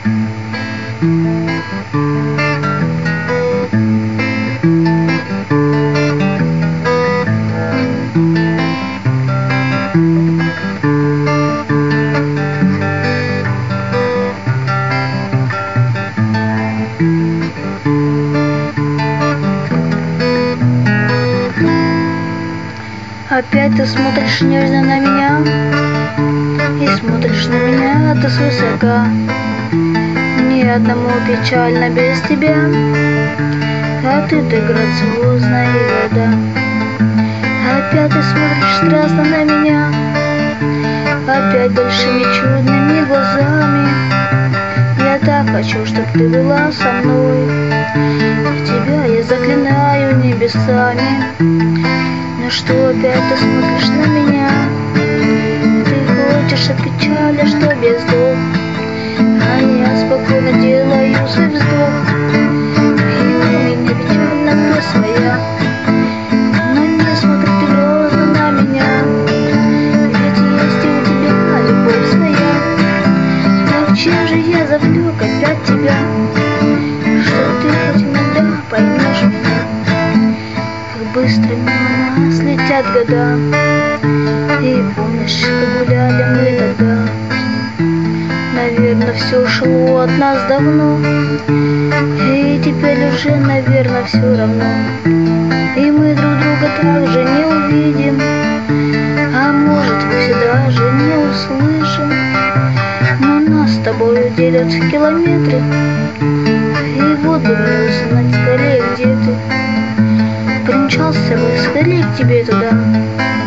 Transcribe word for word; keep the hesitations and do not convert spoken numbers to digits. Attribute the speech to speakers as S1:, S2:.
S1: Опять ты смотришь нежно на меня и смотришь на меня ты свысока. Ни одному печально без тебя, а ты-то грациозна и вода. Опять ты смотришь страстно на меня, опять большими чудными глазами. Я так хочу, чтоб ты была со мной, в тебя я заклинаю небесами. Ну что опять ты смотришь на меня? Ты хочешь от печали, что без вздох, а я спокойно делаю свой вздох. И у меня печально ты своя, но не смотри ты грозно на меня, ведь есть и у тебя любовь своя. Так чем же я завлек опять тебя, что ты хоть иногда поймешь меня? Как быстро мимо нас летят года, и помнишь, как гуляли мы тогда. Наверное, все ушло от нас давно, и теперь уже, наверное, все равно. И мы друг друга также не увидим, а может, вовсе даже не услышим. Но нас с тобой делят километры, и вот думаю узнать скорее, где ты. Примчался бы скорее к тебе туда.